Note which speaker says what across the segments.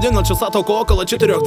Speaker 1: будильник часа только около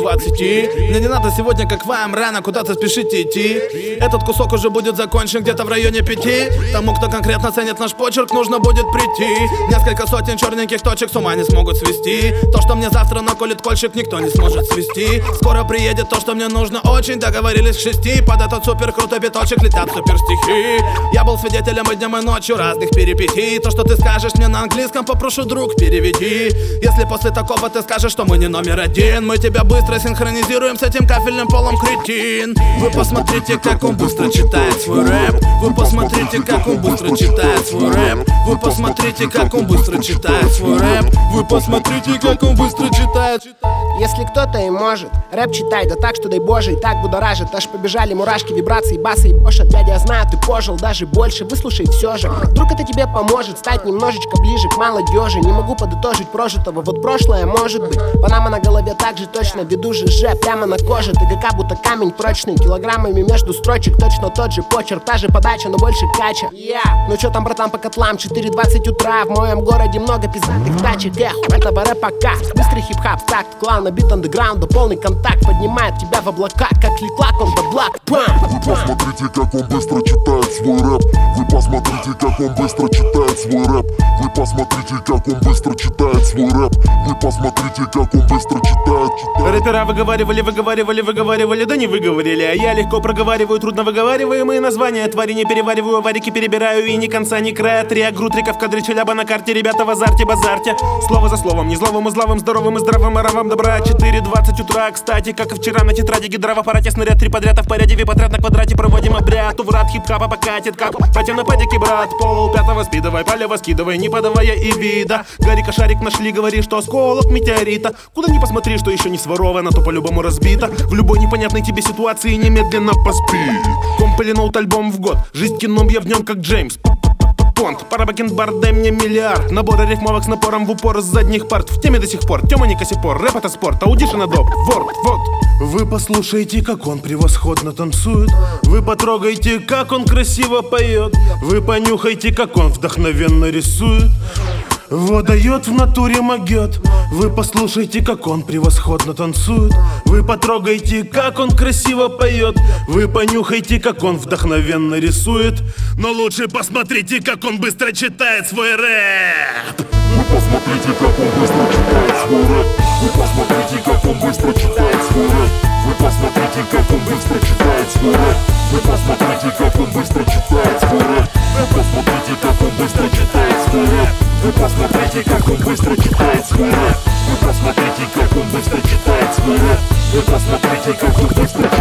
Speaker 1: 4:20. Мне не надо сегодня, как вам, рано куда-то спешите идти. Этот кусок уже будет закончен где-то в районе 5. Тому, кто конкретно ценит наш почерк, нужно будет прийти. Несколько сотен черненьких точек с ума не смогут свести. То, что мне завтра наколет кольчик, никто не сможет свести. Скоро приедет то, что мне нужно очень. Договорились к 6. Под этот супер крутой биточек летят супер стихи. Я был свидетелем и днем, и ночью разных перипетий. То, что ты скажешь мне на английском, попрошу, друг, переведи. Если после такого ты скажешь, что мы не номер один, мы тебя быстро синхронизируем с этим кафельным полом, кретин. Вы посмотрите, как он быстро читает свой рэп. Вы посмотрите, как он быстро читает свой рэп. Вы посмотрите, как он быстро читает свой рэп. Вы посмотрите, как он быстро читает.
Speaker 2: Если кто-то и может, рэп читай, да так, что дай боже, и так будоражит. Аж побежали мурашки, вибрации, басы и поша. Дядя, я знаю, ты пожил даже больше, выслушай все же. Вдруг это тебе поможет стать немножечко ближе к молодежи. Не могу подытожить прожитого, вот прошлое может быть. Панама на голове так же точно, веду же прямо на коже. ТГК будто камень прочный, килограммами между строчек. Точно тот же почерк, та же подача, но больше кача. Ну чё там, братан, по котлам, 4:20 утра. В моем городе много пиздатых тачек. Этого рэпа как быстрый хип-хап, такт, клан, набит андеграунда, полный контакт. Поднимает тебя в облака, как клик-клак, он баблак.
Speaker 3: Вы посмотрите, как он быстро читает свой рэп. Вы посмотрите, как он быстро читает свой рэп. Вы посмотрите, как он быстро читает свой рэп. Вы посмотрите, как он быстро читает.
Speaker 4: Рэпера выговаривали, да не выговорили. А я легко проговариваю трудно выговариваемые названия. Твари не перевариваю, варики перебираю. И ни конца, ни края. 3 агрутрика в кадре, челяба на карте. Ребята в азарте, базарте. Слово за словом, не зловым и зловым, здоровым и здравым, оравам добра. 4:20 утра, кстати, как и вчера на тетради. Гидра в аппарате, снаряд 3 подряд, а в поряде вип-отряд на квадрате. Проводим обряд, уврат хип-хапа покатит, как батя на падике, брат. Пол 5-го спидовай, палево скидывай, не подавая и вида. Гарика шарик нашли, говори, что осколок метеорита. Куда ни посмотри, что еще не своровано, то по-любому разбито. В любой непонятной тебе ситуации немедленно поспи. Комп или ноут альбом в год, жизнь кином, я в нем как Джеймс Понт. Пара бакенбар, дай мне миллиард. Наборы рифмовок с напором в упор с задних парт. В теме до сих пор, Тёма не косипор. Рэп это спорт, аудишн адоп, ворд, вот. Вы послушайте, как он превосходно танцует. Вы потрогайте, как он красиво поет. Вы понюхайте, как он вдохновенно рисует. Водает в натуре могет. Вы послушайте, как он превосходно танцует. Вы потрогайте, как он красиво поет. Вы понюхайте, как он вдохновенно рисует. Но лучше посмотрите, как он быстро читает свой рэп.
Speaker 3: Вы посмотрите, как он быстро читает свой рэп. Вы посмотрите, как он быстро читает свой рэп. Вы посмотрите, как он быстро читает свой рэп. Вы посмотрите, как он быстро читает свой рэп. Вы посмотрите, как он быстро читает свой рэп. Вы посмотрите, как он быстро читает свой рэп. Вы посмотрите, как он быстро читает свой рэп. Вы посмотрите, как он быстро